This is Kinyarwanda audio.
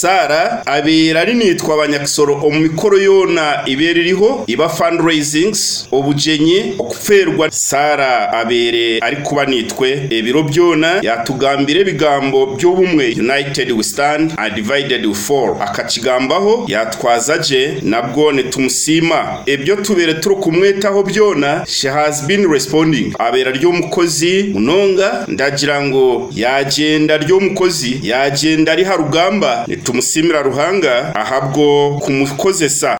Sara abera ari nitwa abanyakisoro omikoro yona ibeririho iba fundraisings obujenye okuferwa. Sara abere ari kuba nitwe ebiro byona yatugambire bigambo by'ubumwe United we stand and divided we fall. Akakigambaho yatwazaje nabwo netumusima ebyo tubere turi kumwetaho byona she has been responding. Abera ryo mukozi munonga ndagira ngo yagenda ryo mukozi yagenda ari harugamba netumusimira ruhanga ahabwo kumukozesa.